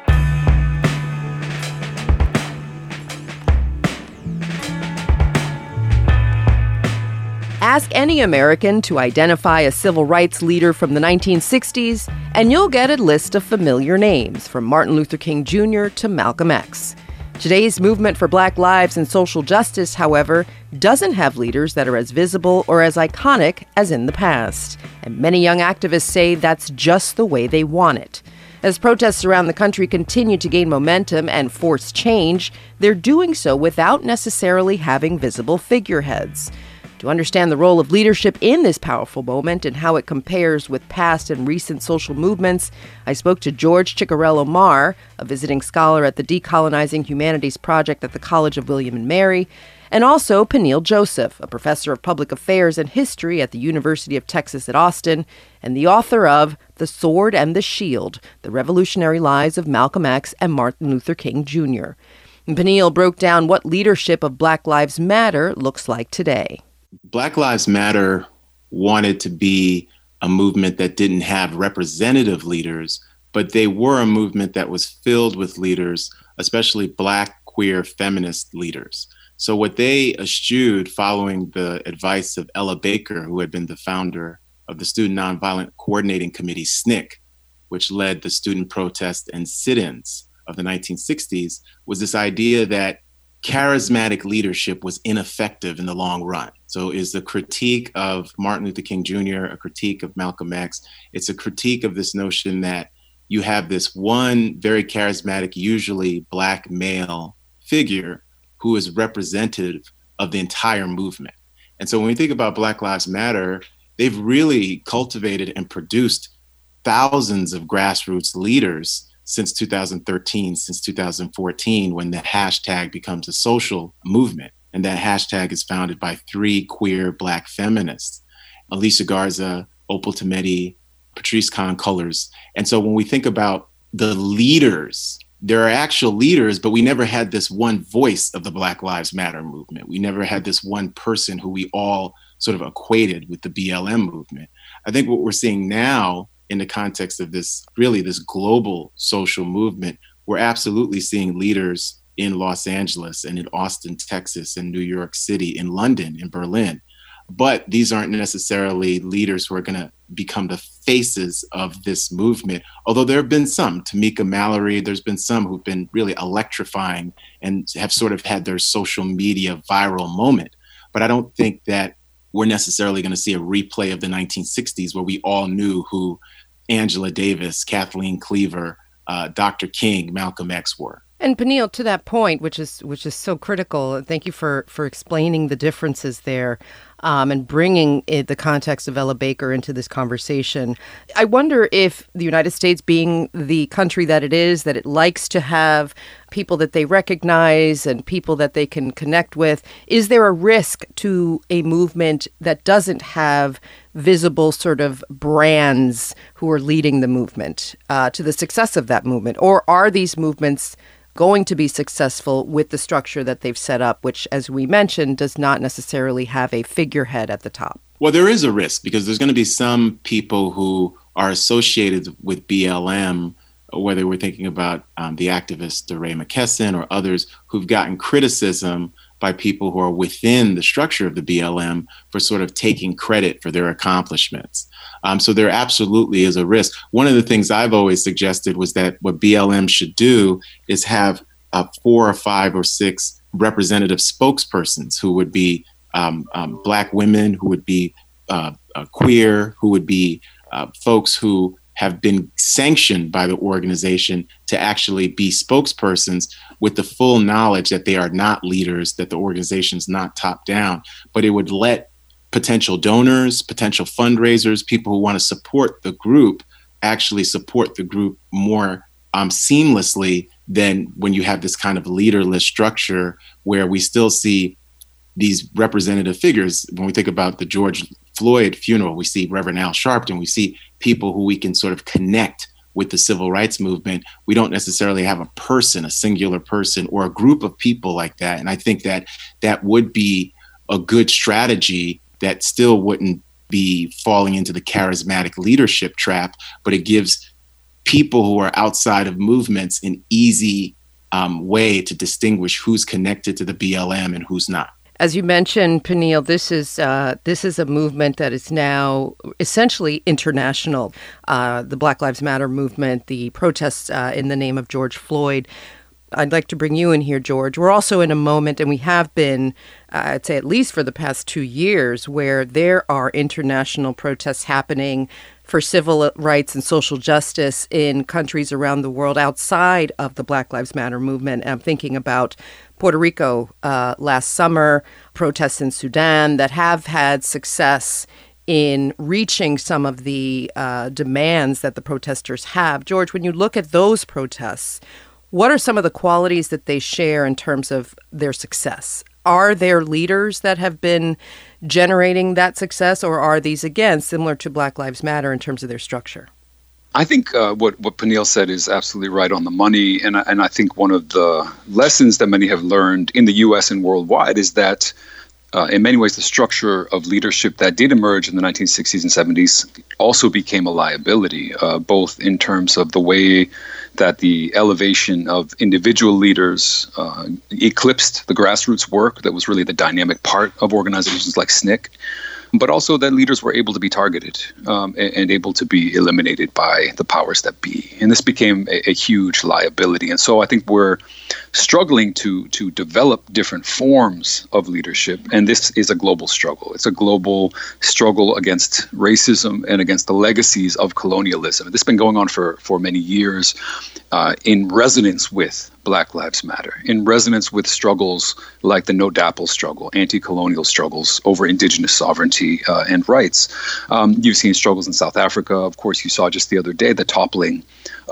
Ask any American to identify a civil rights leader from the 1960s, and you'll get a list of familiar names, from Martin Luther King Jr. to Malcolm X. Today's movement for Black lives and social justice, however, doesn't have leaders that are as visible or as iconic as in the past. And many young activists say that's just the way they want it. As protests around the country continue to gain momentum and force change, they're doing so without necessarily having visible figureheads. To understand the role of leadership in this powerful moment and how it compares with past and recent social movements, I spoke to George Ciccariello-Maher, a visiting scholar at the Decolonizing Humanities Project at the College of William and Mary, and also Peniel Joseph, a professor of public affairs and history at the University of Texas at Austin, and the author of The Sword and the Shield, The Revolutionary Lives of Malcolm X and Martin Luther King Jr. And Peniel broke down what leadership of Black Lives Matter looks like today. Black Lives Matter wanted to be a movement that didn't have representative leaders, but they were a movement that was filled with leaders, especially Black, queer, feminist leaders. So what they eschewed, following the advice of Ella Baker, who had been the founder of the Student Nonviolent Coordinating Committee, SNCC, which led the student protests and sit-ins of the 1960s, was this idea that charismatic leadership was ineffective in the long run. So is the critique of Martin Luther King Jr., a critique of Malcolm X. It's a critique of this notion that you have this one very charismatic, usually Black male figure who is representative of the entire movement. And so when we think about Black Lives Matter, they've really cultivated and produced thousands of grassroots leaders since 2013, since 2014, when the hashtag becomes a social movement. And that hashtag is founded by 3 queer Black feminists, Alicia Garza, Opal Tometi, Patrisse Khan-Cullors. And so when we think about the leaders, there are actual leaders, but we never had this one voice of the Black Lives Matter movement. We never had this one person who we all sort of equated with the BLM movement. I think what we're seeing now in the context of this global social movement, we're absolutely seeing leaders in Los Angeles and in Austin, Texas, and New York City, in London, in Berlin. But these aren't necessarily leaders who are going to become the faces of this movement. Although there have been some, Tamika Mallory, there's been some who've been really electrifying and have sort of had their social media viral moment. But I don't think that we're necessarily going to see a replay of the 1960s where we all knew who Angela Davis, Kathleen Cleaver, Dr. King, Malcolm X were. And Peniel, to that point, which is so critical, thank you for explaining the differences there and bringing the context of Ella Baker into this conversation. I wonder if the United States, being the country that it is, that it likes to have people that they recognize and people that they can connect with, is there a risk to a movement that doesn't have visible sort of brands who are leading the movement to the success of that movement? Or are these movements going to be successful with the structure that they've set up, which, as we mentioned, does not necessarily have a figurehead at the top? Well, there is a risk because there's going to be some people who are associated with BLM, whether we're thinking about the activist DeRay McKesson or others who've gotten criticism by people who are within the structure of the BLM for sort of taking credit for their accomplishments. So there absolutely is a risk. One of the things I've always suggested was that what BLM should do is have 4 or 5 or 6 representative spokespersons who would be Black women, who would be queer, who would be folks who have been sanctioned by the organization to actually be spokespersons with the full knowledge that they are not leaders, that the organization's not top down, but it would let potential donors, potential fundraisers, people who want to support the group, actually support the group more seamlessly than when you have this kind of leaderless structure where we still see these representative figures. When we think about the George Floyd funeral, we see Reverend Al Sharpton, we see people who we can sort of connect with the civil rights movement. We don't necessarily have a person, a singular person, or a group of people like that. And I think that that would be a good strategy that still wouldn't be falling into the charismatic leadership trap, but it gives people who are outside of movements an easy way to distinguish who's connected to the BLM and who's not. As you mentioned, Peniel, this is a movement that is now essentially international. The Black Lives Matter movement, the protests in the name of George Floyd. I'd like to bring you in here, George. We're also in a moment, and we have been, I'd say at least for the past 2 years, where there are international protests happening for civil rights and social justice in countries around the world outside of the Black Lives Matter movement. And I'm thinking about Puerto Rico last summer, protests in Sudan that have had success in reaching some of the demands that the protesters have. George, when you look at those protests, what are some of the qualities that they share in terms of their success? Are there leaders that have been generating that success, or are these, again, similar to Black Lives Matter in terms of their structure? I think what Peniel said is absolutely right on the money. And I think one of the lessons that many have learned in the U.S. and worldwide is that in many ways, the structure of leadership that did emerge in the 1960s and 70s also became a liability, both in terms of the way that the elevation of individual leaders eclipsed the grassroots work that was really the dynamic part of organizations like SNCC, but also that leaders were able to be targeted and able to be eliminated by the powers that be. And this became a huge liability. And so I think we're struggling to develop different forms of leadership. And this is a global struggle. It's a global struggle against racism and against the legacies of colonialism. This has been going on for many years in resonance with Black Lives Matter, in resonance with struggles like the No DAPL struggle, anti-colonial struggles over indigenous sovereignty and rights. You've seen struggles in South Africa. Of course, you saw just the other day the toppling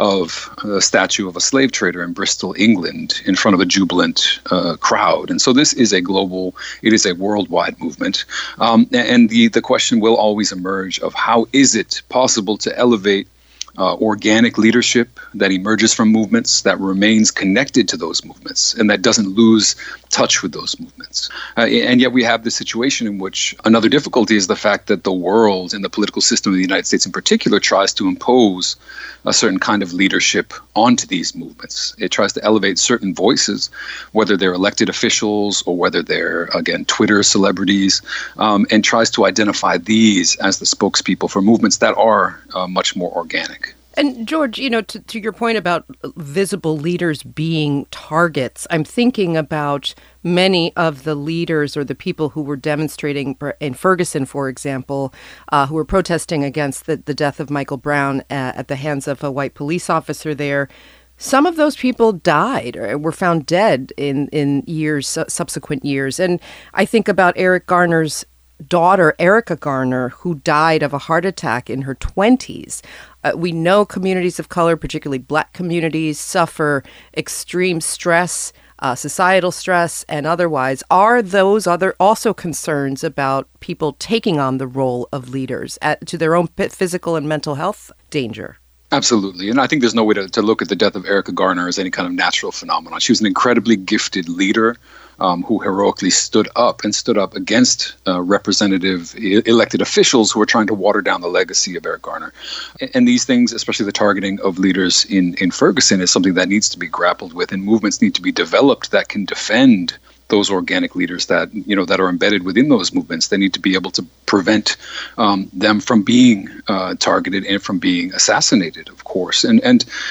of a statue of a slave trader in Bristol, England, in front of a jubilant crowd. And so this is a global, it is a worldwide movement. And the question will always emerge of how is it possible to elevate organic leadership that emerges from movements, that remains connected to those movements, and that doesn't lose touch with those movements. And yet we have this situation in which another difficulty is the fact that the world and the political system of the United States in particular tries to impose a certain kind of leadership onto these movements. It tries to elevate certain voices, whether they're elected officials or whether they're, again, Twitter celebrities, and tries to identify these as the spokespeople for movements that are much more organic. And George, to your point about visible leaders being targets, I'm thinking about many of the leaders or the people who were demonstrating in Ferguson, for example, who were protesting against the death of Michael Brown at the hands of a white police officer there. Some of those people died or were found dead in subsequent years. And I think about Eric Garner's daughter, Erica Garner, who died of a heart attack in her 20s. We know communities of color, particularly Black communities, suffer extreme stress, societal stress, and otherwise. Are those also concerns about people taking on the role of leaders to their own physical and mental health danger? Absolutely. And I think there's no way to look at the death of Erica Garner as any kind of natural phenomenon. She was an incredibly gifted leader who heroically stood up against representative elected officials who were trying to water down the legacy of Eric Garner. And these things, especially the targeting of leaders in Ferguson, is something that needs to be grappled with, and movements need to be developed that can defend those organic leaders that are embedded within those movements. They need to be able to prevent them from being targeted and from being assassinated, of course. And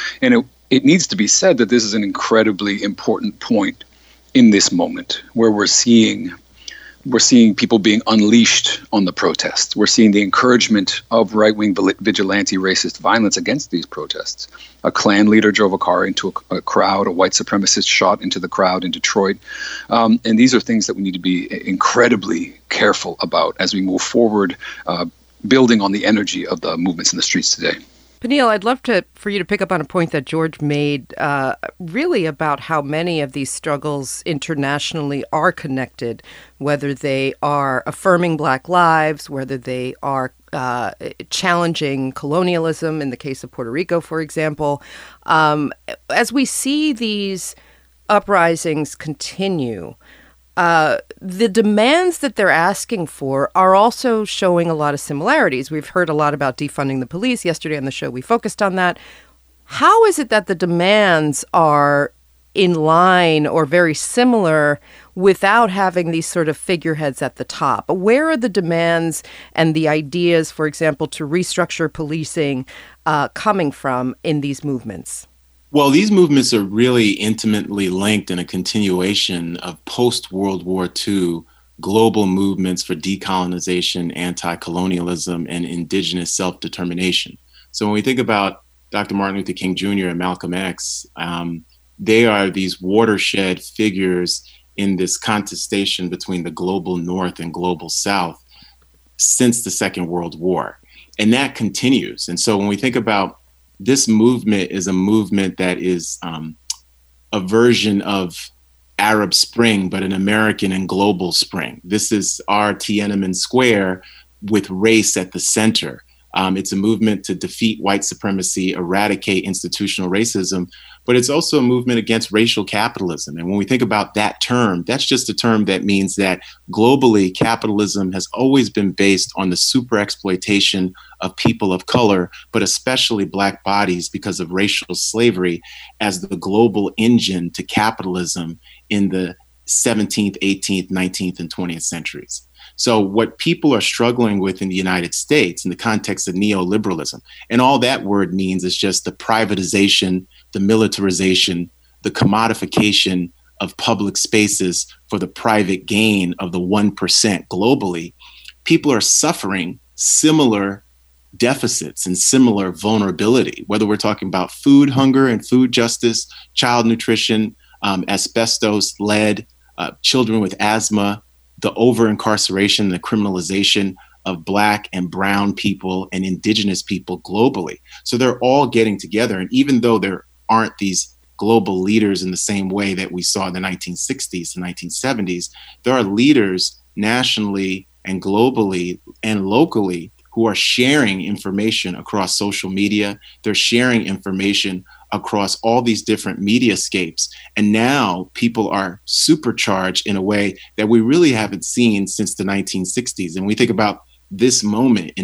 it needs to be said that this is an incredibly important point in this moment where we're seeing We're seeing people being unleashed on the protests. We're seeing the encouragement of right-wing vigilante racist violence against these protests. A Klan leader drove a car into a crowd. A white supremacist shot into the crowd in Detroit. And these are things that we need to be incredibly careful about as we move forward, building on the energy of the movements in the streets today. Peniel, I'd love for you to pick up on a point that George made, really about how many of these struggles internationally are connected, whether they are affirming Black lives, whether they are challenging colonialism, in the case of Puerto Rico, for example. As we see these uprisings continue, the demands that they're asking for are also showing a lot of similarities. We've heard a lot about defunding the police. Yesterday on the show, we focused on that. How is it that the demands are in line or very similar without having these sort of figureheads at the top? Where are the demands and the ideas, for example, to restructure policing coming from in these movements? Well, these movements are really intimately linked in a continuation of post-World War II global movements for decolonization, anti-colonialism, and indigenous self-determination. So when we think about Dr. Martin Luther King Jr. and Malcolm X, they are these watershed figures in this contestation between the global North and global South since the Second World War. And that continues. And so when we think about this movement is a movement that is a version of Arab Spring, but an American and global spring. This is our Tiananmen Square with race at the center. It's a movement to defeat white supremacy, eradicate institutional racism, but it's also a movement against racial capitalism. And when we think about that term, that's just a term that means that globally, capitalism has always been based on the super exploitation of people of color, but especially Black bodies because of racial slavery as the global engine to capitalism in the 17th, 18th, 19th, and 20th centuries. So what people are struggling with in the United States in the context of neoliberalism, and all that word means is just the privatization, the militarization, the commodification of public spaces for the private gain of the 1% globally. People are suffering similar deficits and similar vulnerability, whether we're talking about food hunger and food justice, child nutrition, asbestos, lead, children with asthma, the over-incarceration, the criminalization of Black and brown people and indigenous people globally. So they're all getting together. And even though there aren't these global leaders in the same way that we saw in the 1960s and 1970s, there are leaders nationally and globally and locally who are sharing information across social media. They're sharing information across all these different mediascapes. And now people are supercharged in a way that we really haven't seen since the 1960s. And we think about this moment in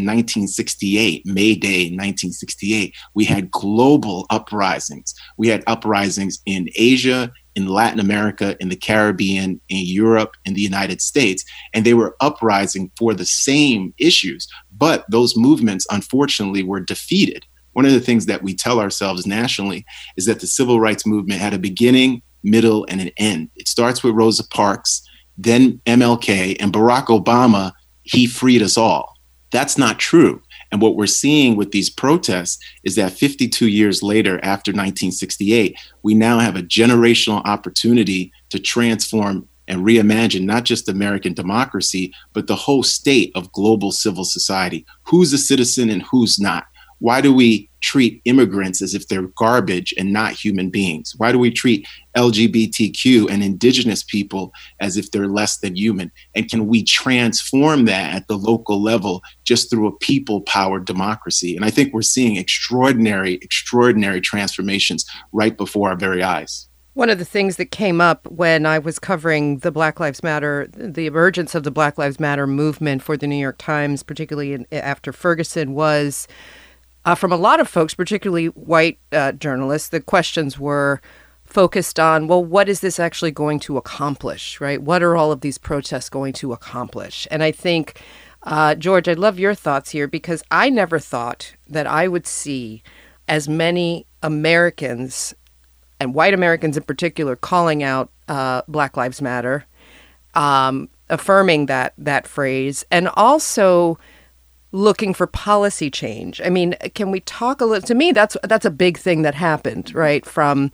1968, May Day 1968, we had global uprisings. We had uprisings in Asia, in Latin America, in the Caribbean, in Europe, in the United States, and they were uprising for the same issues. But those movements, unfortunately, were defeated. One of the things that we tell ourselves nationally is that the civil rights movement had a beginning, middle, and an end. It starts with Rosa Parks, then MLK, and Barack Obama, he freed us all. That's not true. And what we're seeing with these protests is that 52 years later, after 1968, we now have a generational opportunity to transform and reimagine not just American democracy, but the whole state of global civil society. Who's a citizen and who's not? Why do we treat immigrants as if they're garbage and not human beings? Why do we treat LGBTQ and indigenous people as if they're less than human? And can we transform that at the local level just through a people-powered democracy? And I think we're seeing extraordinary transformations right before our very eyes. One of the things that came up when I was covering the Black Lives Matter, the emergence of the Black Lives Matter movement for the New York Times, particularly after Ferguson, was from a lot of folks, particularly white journalists, the questions were focused on, well, what is this actually going to accomplish, right? What are all of these protests going to accomplish? And I think, George, I'd love your thoughts here, because I never thought that I would see as many Americans, and white Americans in particular, calling out Black Lives Matter, affirming that phrase, and also looking for policy change. I mean, can we talk a little? To me, that's a big thing that happened, right, from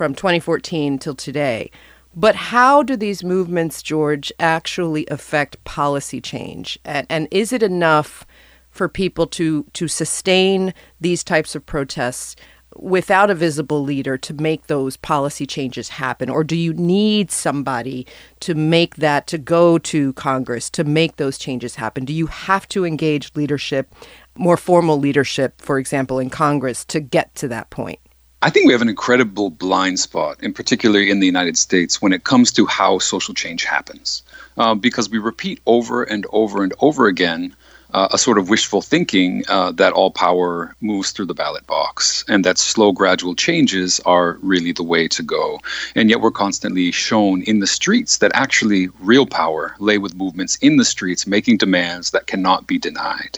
2014 till today. But how do these movements, George, actually affect policy change? And is it enough for people to sustain these types of protests without a visible leader to make those policy changes happen? Or do you need somebody to make that, to go to Congress, to make those changes happen? Do you have to engage leadership, more formal leadership, for example, in Congress, to get to that point? I think we have an incredible blind spot, in particular in the United States, when it comes to how social change happens. Because we repeat over and over and over again a sort of wishful thinking that all power moves through the ballot box and that slow, gradual changes are really the way to go. And yet we're constantly shown in the streets that actually real power lay with movements in the streets making demands that cannot be denied.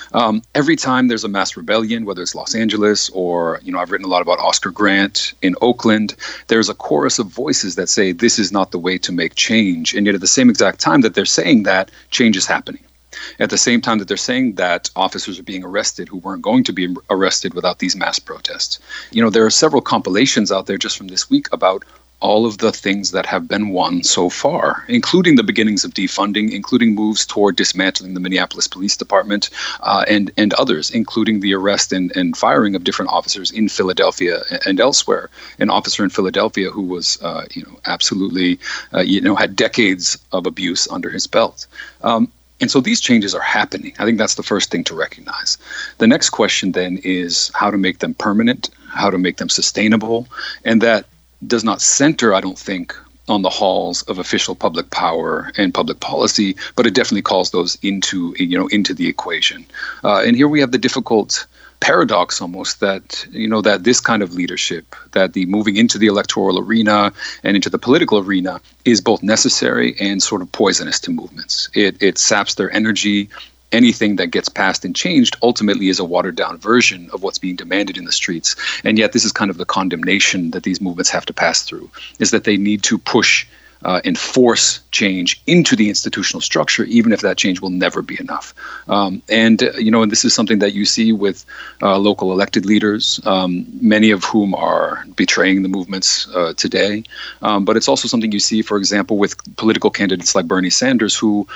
Every time there's a mass rebellion, whether it's Los Angeles or, I've written a lot about Oscar Grant in Oakland, there's a chorus of voices that say this is not the way to make change. And yet at the same exact time that they're saying that, change is happening. At the same time that they're saying that, officers are being arrested who weren't going to be arrested without these mass protests. There are several compilations out there just from this week about all of the things that have been won so far, including the beginnings of defunding, including moves toward dismantling the Minneapolis Police Department, and others, including the arrest and firing of different officers in Philadelphia and elsewhere. An officer in Philadelphia who was, absolutely, had decades of abuse under his belt. And so these changes are happening. I think that's the first thing to recognize. The next question then is how to make them permanent, how to make them sustainable. And that does not center, I don't think, on the halls of official public power and public policy, but it definitely calls those into the equation. And here we have the difficult paradox almost that this kind of leadership, that the moving into the electoral arena and into the political arena is both necessary and sort of poisonous to movements. It saps their energy. Anything that gets passed and changed ultimately is a watered down version of what's being demanded in the streets. And yet this is kind of the condemnation that these movements have to pass through, is that they need to push and force change into the institutional structure, even if that change will never be enough. And this is something that you see with local elected leaders, many of whom are betraying the movements today. But it's also something you see, for example, with political candidates like Bernie Sanders, who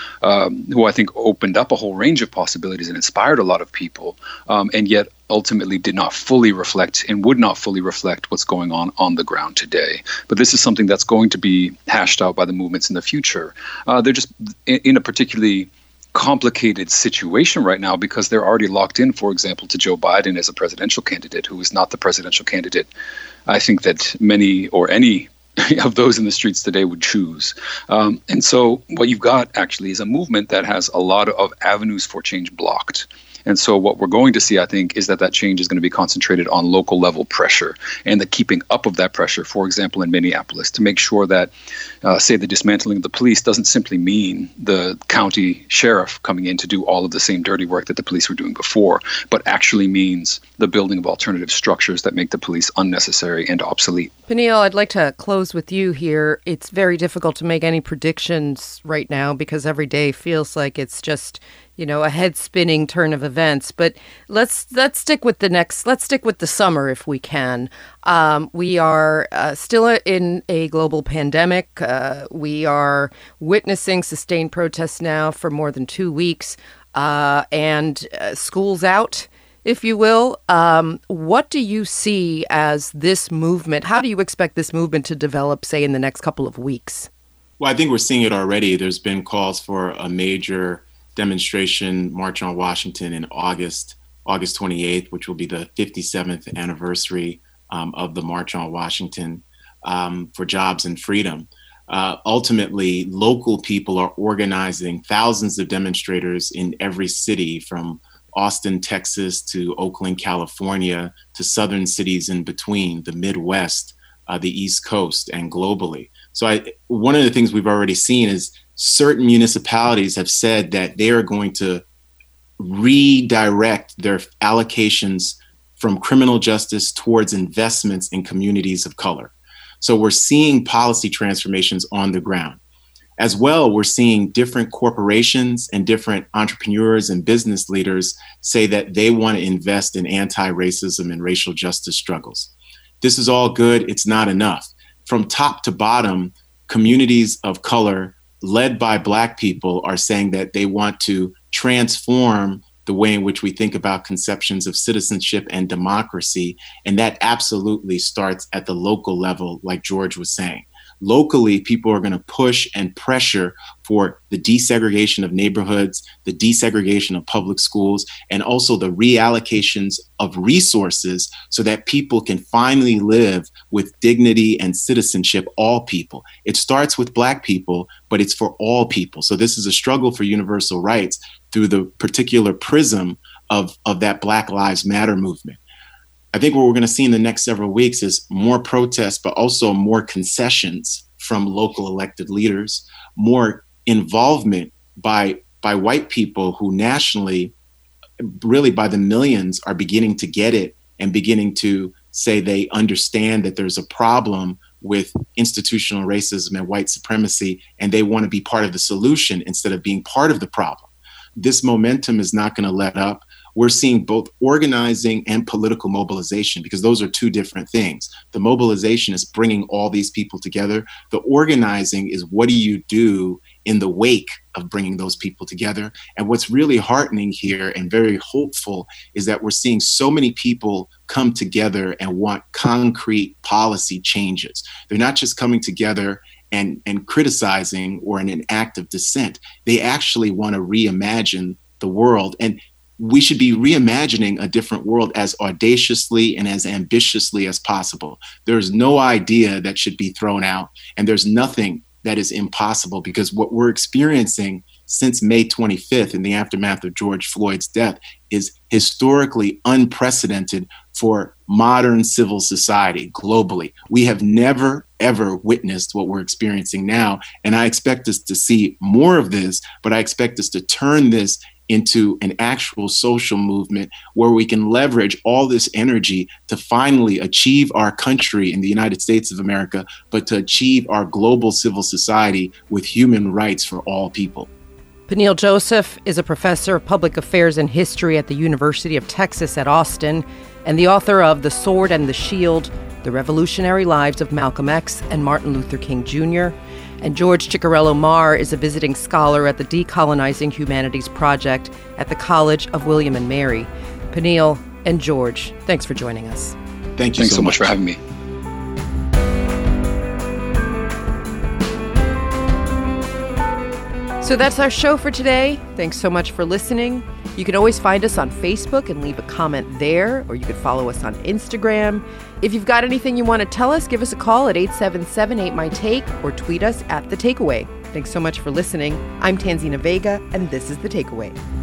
I think opened up a whole range of possibilities and inspired a lot of people, and yet ultimately did not fully reflect and would not fully reflect what's going on the ground today. But this is something that's going to be hashed out by the movements in the future. They're just in a particularly complicated situation right now because they're already locked in, for example, to Joe Biden as a presidential candidate, who is not the presidential candidate I think that many or any of those in the streets today would choose. And so what you've got actually is a movement that has a lot of avenues for change blocked. And so what we're going to see, I think, is that change is going to be concentrated on local level pressure and the keeping up of that pressure, for example, in Minneapolis, to make sure that, say, the dismantling of the police doesn't simply mean the county sheriff coming in to do all of the same dirty work that the police were doing before, but actually means the building of alternative structures that make the police unnecessary and obsolete. Peniel, I'd like to close with you here. It's very difficult to make any predictions right now because every day feels like it's just a head-spinning turn of events. But let's stick with let's stick with the summer if we can. We are still in a global pandemic. We are witnessing sustained protests now for more than 2 weeks, and school's out, if you will. What do you see as this movement? How do you expect this movement to develop, say, in the next couple of weeks? Well, I think we're seeing it already. There's been calls for a major demonstration march on Washington in August 28th, which will be the 57th anniversary of the March on Washington for Jobs and Freedom. Ultimately, local people are organizing thousands of demonstrators in every city, from Austin, Texas, to Oakland, California, to southern cities in between, the Midwest, the East Coast, and globally. So one of the things we've already seen is certain municipalities have said that they are going to redirect their allocations from criminal justice towards investments in communities of color. So we're seeing policy transformations on the ground. As well, we're seeing different corporations and different entrepreneurs and business leaders say that they want to invest in anti-racism and racial justice struggles. This is all good. It's not enough. From top to bottom, communities of color led by Black people are saying that they want to transform the way in which we think about conceptions of citizenship and democracy. And that absolutely starts at the local level, like George was saying. Locally, people are going to push and pressure for the desegregation of neighborhoods, the desegregation of public schools, and also the reallocations of resources so that people can finally live with dignity and citizenship, all people. It starts with Black people, but it's for all people. So this is a struggle for universal rights through the particular prism of that Black Lives Matter movement. I think what we're going to see in the next several weeks is more protests, but also more concessions from local elected leaders, more involvement by white people who nationally, really by the millions, are beginning to get it and beginning to say they understand that there's a problem with institutional racism and white supremacy, and they want to be part of the solution instead of being part of the problem. This momentum is not going to let up. We're seeing both organizing and political mobilization, because those are two different things. The mobilization is bringing all these people together. The organizing is, what do you do in the wake of bringing those people together? And what's really heartening here and very hopeful is that we're seeing so many people come together and want concrete policy changes. They're not just coming together and criticizing or in an act of dissent. They actually want to reimagine the world. And we should be reimagining a different world as audaciously and as ambitiously as possible. There's no idea that should be thrown out, and there's nothing that is impossible, because what we're experiencing since May 25th in the aftermath of George Floyd's death is historically unprecedented for modern civil society globally. We have never, ever witnessed what we're experiencing now, and I expect us to see more of this, but I expect us to turn this into an actual social movement where we can leverage all this energy to finally achieve our country in the United States of America, but to achieve our global civil society with human rights for all people. Peniel Joseph is a professor of public affairs and history at the University of Texas at Austin and the author of The Sword and the Shield, The Revolutionary Lives of Malcolm X and Martin Luther King Jr., and George Ciccarello-Maher is a visiting scholar at the Decolonizing Humanities Project at the College of William and Mary. Peniel and George, thanks for joining us. Thanks so much for having me. So that's our show for today. Thanks so much for listening. You can always find us on Facebook and leave a comment there, or you could follow us on Instagram. If you've got anything you want to tell us, give us a call at 877-8MY-TAKE or tweet us at The Takeaway. Thanks so much for listening. I'm Tanzina Vega, and this is The Takeaway.